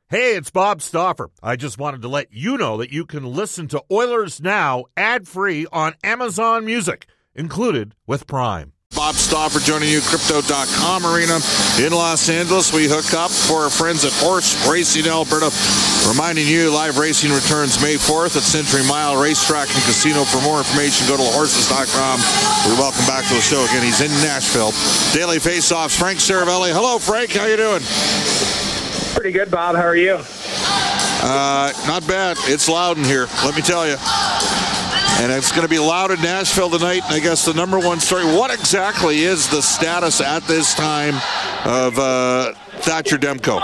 Hey, it's Bob Stauffer. I just wanted to let you know that you can listen to Oilers Now ad-free on Amazon Music, included with Prime. Bob Stauffer joining you, Crypto.com Arena in Los Angeles. We hook up for our friends at Horse Racing Alberta. Reminding you, live racing returns May 4th at Century Mile Racetrack and Casino. For more information, go to horses.com. We welcome back to the show again. He's in Nashville. Daily Faceoffs, Frank Saravelli. Hello, Frank. How you doing? Pretty good, Bob. How are you? Not bad. It's loud in here, let me tell you. And it's going to be loud in Nashville tonight. And I guess the number one story, what exactly is the status at this time of Thatcher Demko?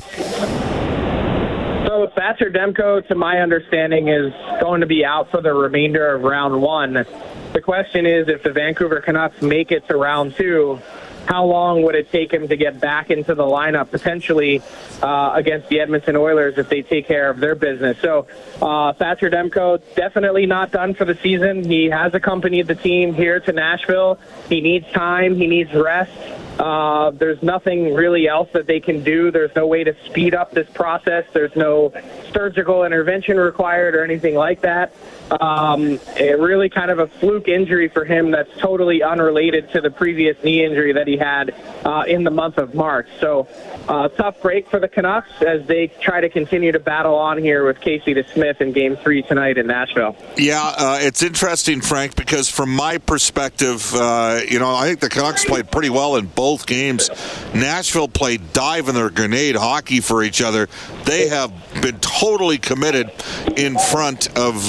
So Thatcher Demko, to my understanding, is going to be out for the remainder of round one. The question is, if the Vancouver Canucks make it to round two, how long would it take him to get back into the lineup, potentially against the Edmonton Oilers, if they take care of their business? So Thatcher Demko, definitely not done for the season. He has accompanied the team here to Nashville. He needs time. He needs rest. There's nothing really else that they can do. There's no way to speed up this process. There's no surgical intervention required or anything like that. It really kind of a fluke injury for him that's totally unrelated to the previous knee injury that he had in the month of March. So tough break for the Canucks as they try to continue to battle on here with Casey DeSmith in Game 3 tonight in Nashville. Yeah, it's interesting, Frank, because from my perspective, I think the Canucks played pretty well in both games. Nashville played dive in their grenade hockey for each other. They have been totally committed in front of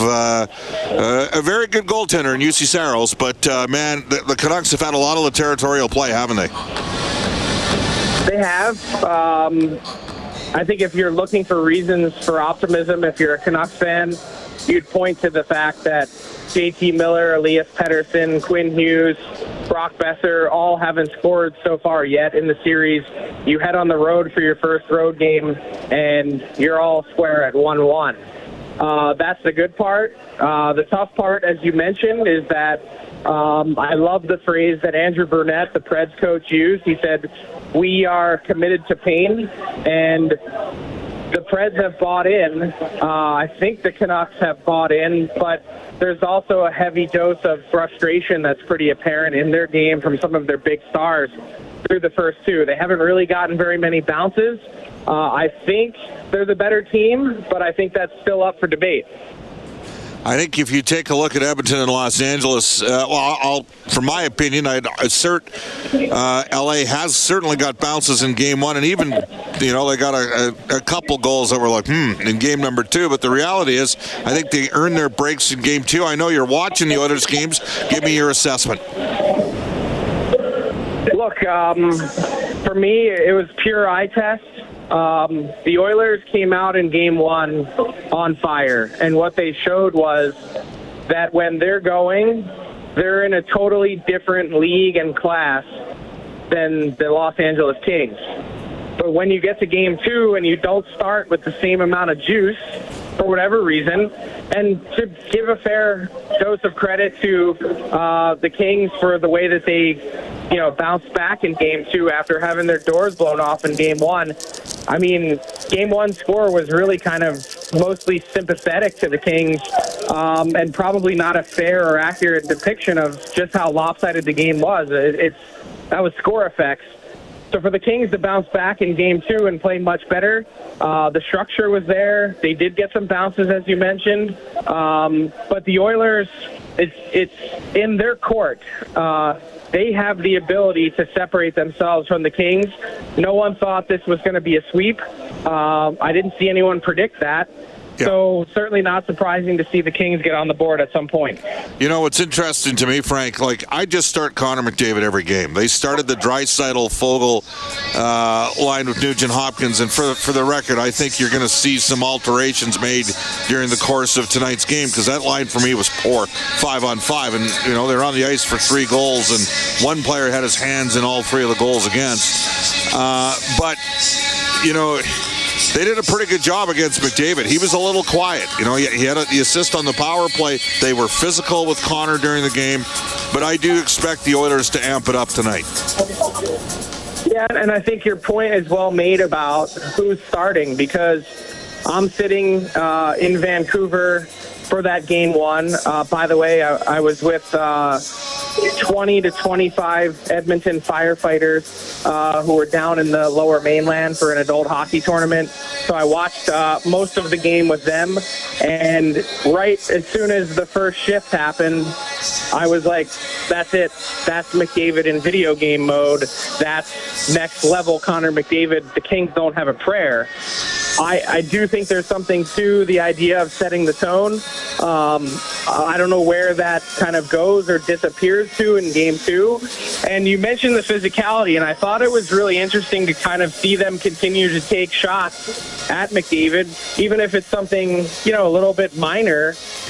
a very good goaltender in UC Saros. But, man, the Canucks have had a lot of the territorial play, haven't they? They have. I think if you're looking for reasons for optimism, if you're a Canucks fan, you'd point to the fact that JT Miller, Elias Pettersson, Quinn Hughes, Brock Besser all haven't scored so far yet in the series. You head on the road for your first road game, and you're all square at 1-1. That's the good part. The tough part, as you mentioned, is that I love the phrase that Andrew Burnett, the Preds coach, used. He said, "We are committed to pain," and the Preds have bought in. I think the Canucks have bought in, but there's also a heavy dose of frustration that's pretty apparent in their game from some of their big stars through the first two. They haven't really gotten very many bounces. I think they're the better team, but I think that's still up for debate. I think if you take a look at Edmonton and Los Angeles, from my opinion, I'd assert LA has certainly got bounces in game one, and even, they got a couple goals that were like, in game number two. But the reality is, I think they earned their breaks in game two. I know you're watching the Oilers games. Give me your assessment. Look, for me, it was pure eye test. The Oilers came out in game one on fire, and what they showed was that when they're going, they're in a totally different league and class than the Los Angeles Kings. But when you get to game two and you don't start with the same amount of juice for whatever reason, and to give a fair dose of credit to the Kings for the way that they bounced back in game two after having their doors blown off in game one. I mean, game one score was really kind of mostly sympathetic to the Kings, and probably not a fair or accurate depiction of just how lopsided the game was. That was score effects. So for the Kings to bounce back in game two and play much better, the structure was there. They did get some bounces, as you mentioned. But the Oilers, it's in their court. They have the ability to separate themselves from the Kings. No one thought this was going to be a sweep. I didn't see anyone predict that. Yeah. So certainly not surprising to see the Kings get on the board at some point. What's interesting to me, Frank, I just start Connor McDavid every game. They started the Draisaitl-Foegele line with Nugent Hopkins, and for the record, I think you're going to see some alterations made during the course of tonight's game, because that line for me was poor, 5-on-5, and they're on the ice for 3 goals, and one player had his hands in all 3 of the goals against. But they did a pretty good job against McDavid. He was a little quiet. He had the assist on the power play. They were physical with Connor during the game. But I do expect the Oilers to amp it up tonight. Yeah, and I think your point is well made about who's starting, because I'm sitting in Vancouver for that game one. By the way, I was with 20 to 25 Edmonton firefighters who were down in the Lower Mainland for an adult hockey tournament. So I watched most of the game with them. And right as soon as the first shift happened, I was like, that's it. That's McDavid in video game mode. That's next level Connor McDavid. The Kings don't have a prayer. I do think there's something to the idea of setting the tone. I don't know where that kind of goes or disappears to in game two. And you mentioned the physicality, and I thought it was really interesting to kind of see them continue to take shots at McDavid, even if it's something, a little bit minor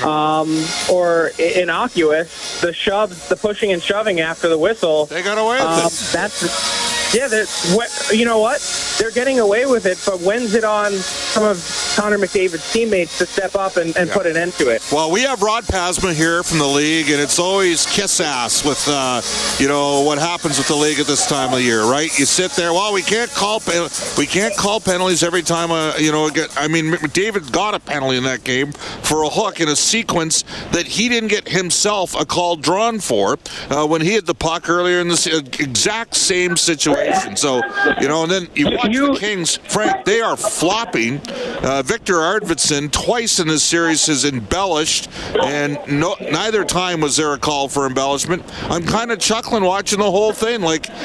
or innocuous. The shoves, the pushing and shoving after the whistle. They got away with it. You know what? They're getting away with it, but when's it on some of Connor McDavid's teammates to step up and put an end to it? Well, we have Rod Pasma here from the league, and it's always kiss ass with, what happens with the league at this time of the year, right? You sit there, well, we can't call penalties every time, McDavid got a penalty in that game for a hook in a sequence that he didn't get himself a call drawn for when he had the puck earlier in this exact same situation. So, and then you watch the Kings, Frank, they are flopping. Victor Arvidsson twice in this series has embellished, and neither time was there a call for embellishment. I'm kind of chuckling watching the whole thing.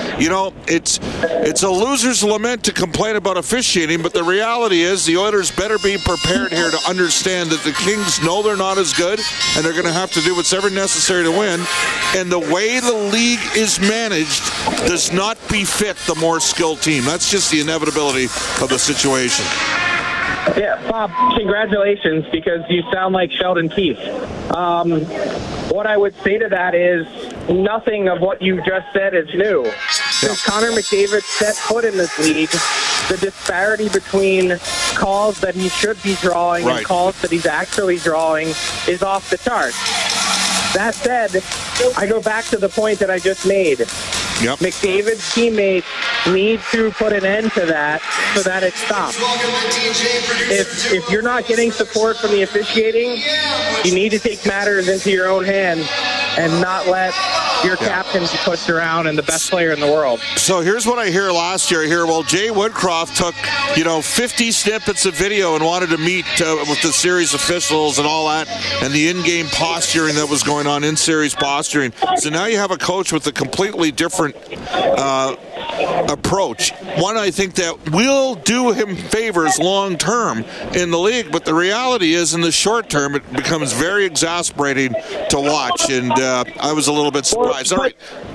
It's a loser's lament to complain about officiating, but the reality is the Oilers better be prepared here to understand that the Kings know they're not as good, and they're going to have to do whatever necessary to win. And the way the league is managed does not befit the more skilled team. That's just the inevitability of the situation. Yeah, Bob, congratulations, because you sound like Sheldon Keefe. What I would say to that is nothing of what you just said is new. Since Connor McDavid set foot in this league, the disparity between calls that he should be drawing and calls that he's actually drawing is off the charts. That said, I go back to the point that I just made. Yep. McDavid's teammates need to put an end to that so that it stops. If you're not getting support from the officiating, you need to take matters into your own hands and not let your captain be pushed around and the best player in the world. So here's what I hear last year. Jay Woodcroft took, 50 snippets of video and wanted to meet with the series officials and all that, and the in-game posturing that was going on, in-series posturing. So now you have a coach with a completely different approach. One, I think that will do him favors long-term in the league, but the reality is in the short term, it becomes very exasperating to watch, and I was a little bit surprised. All right.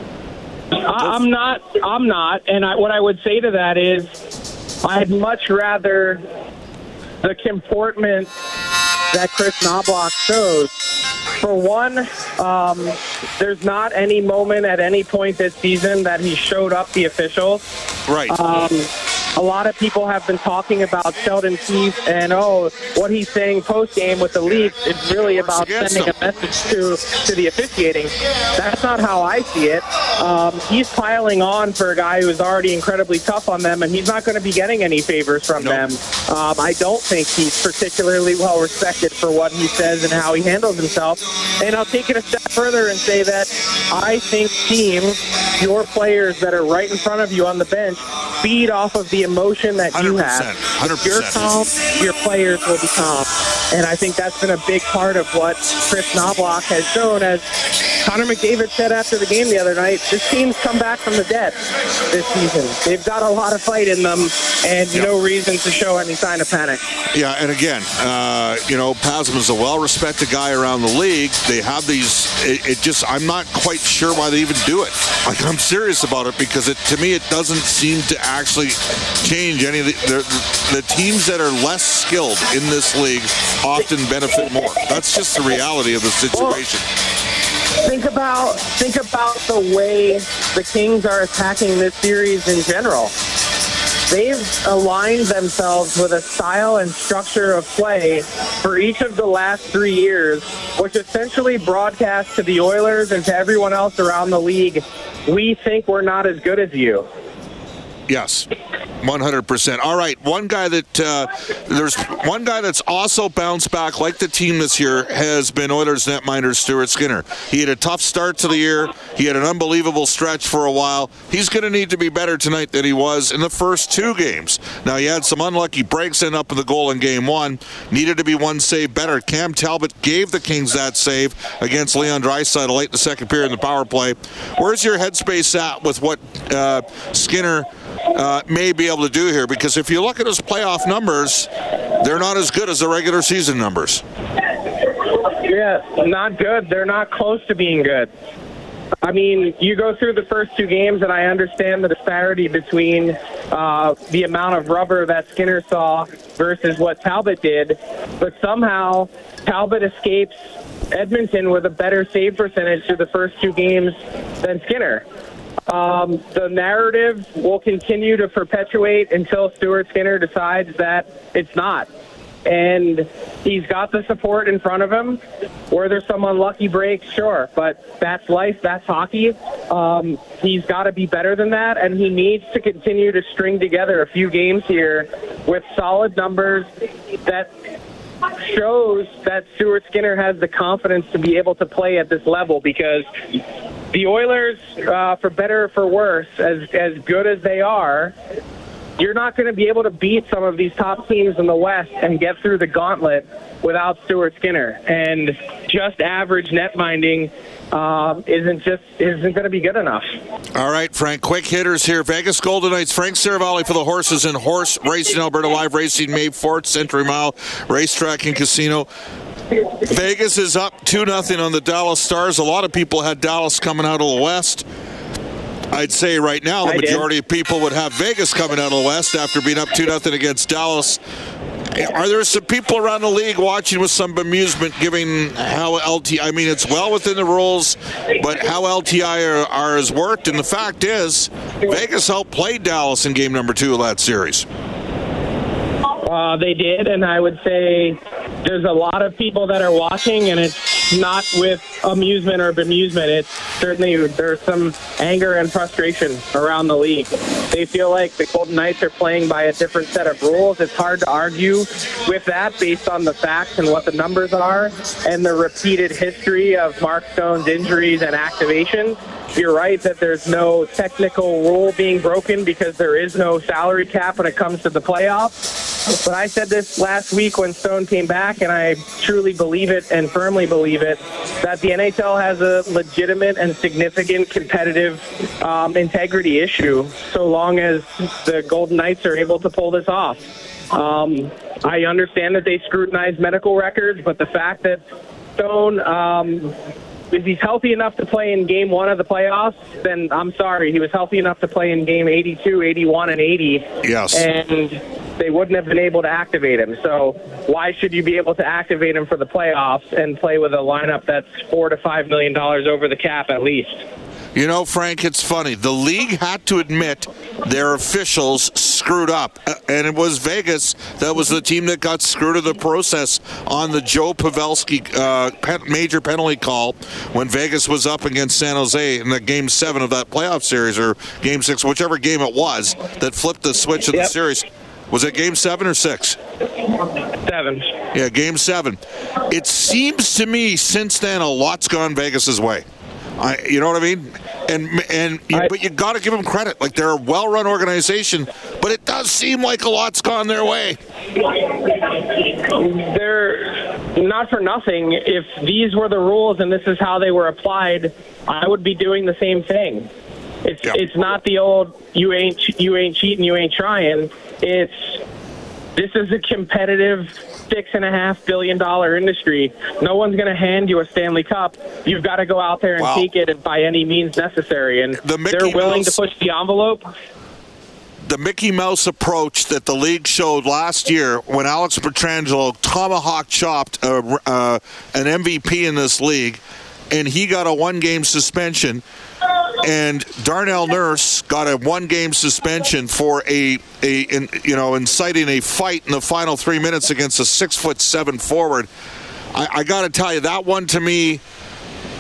I'm not. And what I would say to that is I'd much rather the comportment that Chris Knoblauch shows. For one, there's not any moment at any point this season that he showed up the officials. Right. A lot of people have been talking about Sheldon Keefe and, what he's saying post-game with the Leafs is really about sending a message to the officiating. That's not how I see it. He's piling on for a guy who's already incredibly tough on them, and he's not going to be getting any favors from them. I don't think he's particularly well respected for what he says and how he handles himself. And I'll take it a step further and say that I think teams, your players that are right in front of you on the bench, feed off of the emotion that you have. 100%. If you're calm, your players will be calm. And I think that's been a big part of what Chris Knoblauch has shown. As Connor McDavid said after the game the other night, this team's come back from the dead this season. They've got a lot of fight in them and no reason to show any sign of panic. Yeah, and again, Pasman's a well-respected guy around the league. They have these, I'm not quite sure why they even do it. I'm serious about it because to me it doesn't seem to actually change any of the teams that are less skilled in this league often benefit more. That's just the reality of the situation. Think about the way the Kings are attacking this series in general. They've aligned themselves with a style and structure of play for each of the last 3 years, which essentially broadcasts to the Oilers and to everyone else around the league, we think we're not as good as you. Yes. 100%. All right, there's one guy that's also bounced back like the team this year has been Oilers netminder Stuart Skinner. He had a tough start to the year. He had an unbelievable stretch for a while. He's going to need to be better tonight than he was in the first 2 games. Now, he had some unlucky breaks end up in the goal in game 1. Needed to be one save better. Cam Talbot gave the Kings that save against Leon Draisaitl late in the second period in the power play. Where's your headspace at with what Skinner may be able to do here? Because if you look at his playoff numbers, they're not as good as the regular season numbers. Yeah, not good. They're not close to being good. I mean, you go through the first 2 games, and I understand the disparity between the amount of rubber that Skinner saw versus what Talbot did, but somehow Talbot escapes Edmonton with a better save percentage through the first 2 games than Skinner. The narrative will continue to perpetuate until Stuart Skinner decides that it's not. And he's got the support in front of him. Were there some unlucky breaks? Sure. But that's life. That's hockey. He's got to be better than that, and he needs to continue to string together a few games here with solid numbers that shows that Stuart Skinner has the confidence to be able to play at this level, because the Oilers, for better or for worse, as good as they are, you're not going to be able to beat some of these top teams in the West and get through the gauntlet without Stuart Skinner. And just average net minding isn't going to be good enough. All right, Frank, quick hitters here. Vegas Golden Knights, Frank Saravalli for the Horses and Horse Racing, Alberta Live Racing, May 4th, Century Mile Racetrack and Casino. Vegas is up 2-0 on the Dallas Stars. A lot of people had Dallas coming out of the West. I'd say right now the majority of people would have Vegas coming out of the West after being up 2-0 against Dallas. Are there some people around the league watching with some bemusement, giving how I mean, it's well within the rules, but how LTI has worked? And the fact is, Vegas outplayed Dallas in game number 2 of that series. They did, and I would say there's a lot of people that are watching, and it's not with amusement or bemusement. It's certainly there's some anger and frustration around the league. They feel like the Golden Knights are playing by a different set of rules. It's hard to argue with that based on the facts and what the numbers are and the repeated history of Mark Stone's injuries and activation. You're right that there's no technical rule being broken because there is no salary cap when it comes to the playoffs. But I said this last week when Stone came back, and I truly believe it and firmly believe it, that the NHL has a legitimate and significant competitive integrity issue so long as the Golden Knights are able to pull this off. I understand that they scrutinize medical records, but the fact that Stone... if he's healthy enough to play in Game 1 of the playoffs, then I'm sorry. He was healthy enough to play in Game 82, 81, and 80. Yes. And they wouldn't have been able to activate him. So why should you be able to activate him for the playoffs and play with a lineup that's $4 to $5 million over the cap at least? You know, Frank, it's funny. The league had to admit their officials screwed up. And it was Vegas that was the team that got screwed in the process on the Joe Pavelski major penalty call when Vegas was up against San Jose in the Game 7 of that playoff series, or Game 6, whichever game it was, that flipped the switch of the series. Was it Game 7 or 6? 7. Yeah, Game 7. It seems to me since then a lot's gone Vegas's way. You know what I mean? But you got to give them credit. Like, they're a well-run organization, but it does seem like a lot's gone their way. They're not for nothing. If these were the rules and this is how they were applied, I would be doing the same thing. It's not the old you ain't cheating, you ain't trying. This is a competitive $6.5 billion industry. No one's going to hand you a Stanley Cup. You've got to go out there and take it by any means necessary. And they're willing to push the envelope. The Mickey Mouse approach that the league showed last year when Alex Pietrangelo tomahawk chopped an MVP in this league, and he got a 1-game suspension. And Darnell Nurse got a 1-game suspension for inciting a fight in the final 3 minutes against a 6'7" forward. I got to tell you, that one to me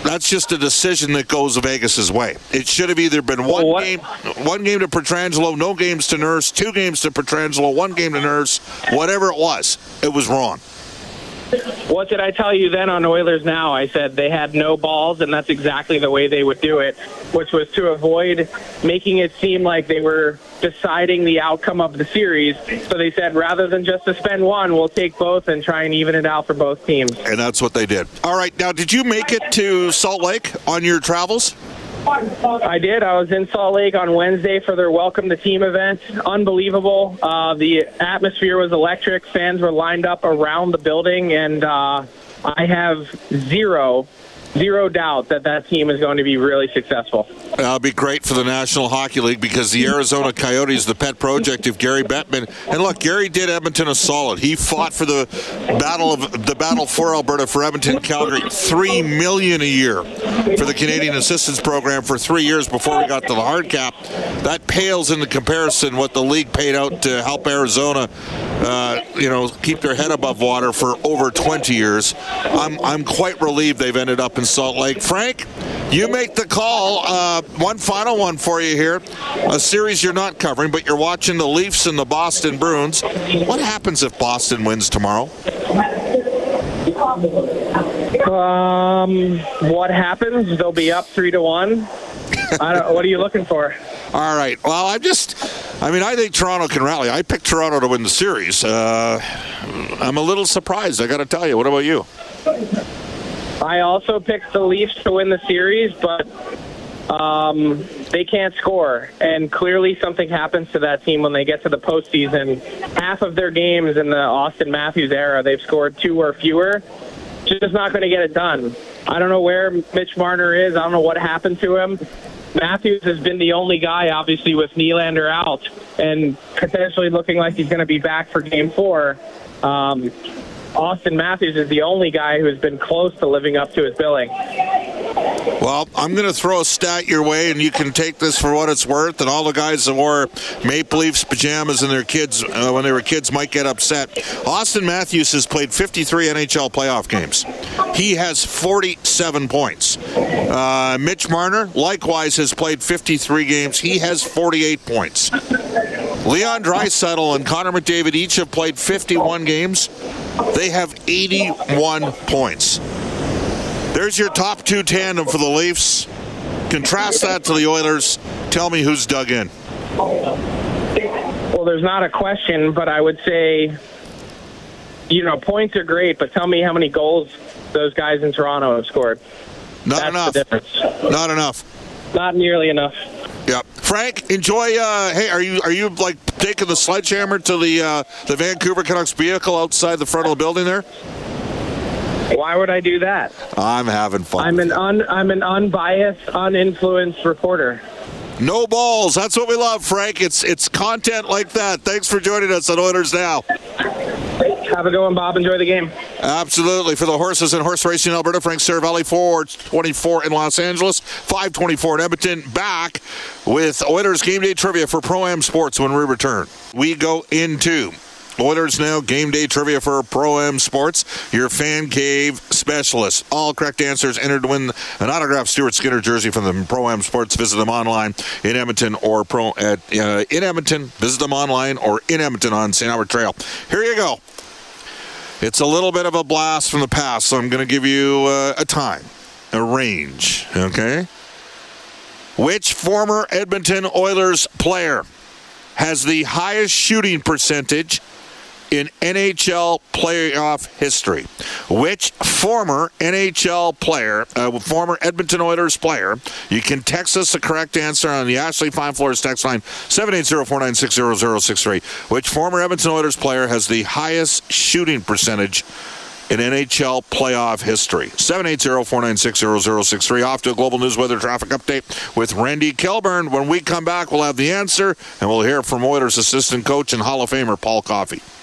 that's just a decision that goes Vegas's way. It should have either been one game to Pietrangelo, no games to Nurse, 2 games to Pietrangelo, 1 game to Nurse. Whatever it was wrong. What did I tell you then on Oilers Now? I said they had no balls, and that's exactly the way they would do it, which was to avoid making it seem like they were deciding the outcome of the series. So they said, rather than just suspend one, we'll take both and try and even it out for both teams. And that's what they did. All right, now, did you make it to Salt Lake on your travels? I did. I was in Salt Lake on Wednesday for their Welcome to Team event. Unbelievable. The atmosphere was electric. Fans were lined up around the building, and I have zero doubt that team is going to be really successful. That'll be great for the National Hockey League because the Arizona Coyotes, the pet project of Gary Bettman. And look, Gary did Edmonton a solid. He fought for the battle for Alberta, for Edmonton, Calgary, $3 million a year for the Canadian Assistance Program for 3 years before we got to the hard cap. That pales into comparison what the league paid out to help Arizona, keep their head above water for over 20 years. I'm quite relieved they've ended up in Salt Lake. Frank, you make the call. One final one for you here. A series you're not covering, but you're watching the Leafs and the Boston Bruins. What happens if Boston wins tomorrow? What happens? They'll be up 3-1. What are you looking for? All right. Well, I think Toronto can rally. I picked Toronto to win the series. I'm a little surprised, I got to tell you. What about you? I also picked the Leafs to win the series, but they can't score. And clearly something happens to that team when they get to the postseason. Half of their games in the Austin Matthews era, they've scored 2 or fewer. Just not going to get it done. I don't know where Mitch Marner is. I don't know what happened to him. Matthews has been the only guy, obviously, with Nylander out and potentially looking like he's going to be back for Game 4. Austin Matthews is the only guy who has been close to living up to his billing. Well, I'm going to throw a stat your way, and you can take this for what it's worth. And all the guys that wore Maple Leafs pajamas and their kids when they were kids might get upset. Austin Matthews has played 53 NHL playoff games. He has 47 points. Mitch Marner, likewise, has played 53 games. He has 48 points. Leon Draisaitl and Connor McDavid each have played 51 games. They have 81 points. There's your top 2 tandem for the Leafs. Contrast that to the Oilers. Tell me who's dug in. Well, there's not a question, but I would say, points are great, but tell me how many goals those guys in Toronto have scored. Not enough. Not enough. Not nearly enough. Yeah, Frank, enjoy. Hey, are you like taking the sledgehammer to the Vancouver Canucks vehicle outside the front of the building there? Why would I do that? I'm having fun. I'm an unbiased, uninfluenced reporter. No balls. That's what we love, Frank. It's content like that. Thanks for joining us on Oilers Now. Have a good one, Bob. Enjoy the game. Absolutely. For the horses and horse racing in Alberta, Frank Saravelli, 424 in Los Angeles, 524 in Edmonton. Back with Oilers Game Day Trivia for Pro-Am Sports when we return. We go into Oilers Now Game Day Trivia for Pro-Am Sports, your fan cave specialist. All correct answers entered to win an autographed Stuart Skinner jersey from the Pro-Am Sports. Visit them online in Edmonton or in Edmonton. Visit them online or in Edmonton on St. Albert Trail. Here you go. It's a little bit of a blast from the past, so I'm going to give you a time, a range, okay? Which former Edmonton Oilers player has the highest shooting percentage in NHL playoff history? Which former NHL player, former Edmonton Oilers player, you can text us the correct answer on the Ashley Fine Floors text line 780-496-0063. Which former Edmonton Oilers player has the highest shooting percentage in NHL playoff history? 780-496-0063. Off to a Global News Weather Traffic Update with Randy Kilburn. When we come back, we'll have the answer, and we'll hear from Oilers assistant coach and Hall of Famer Paul Coffey.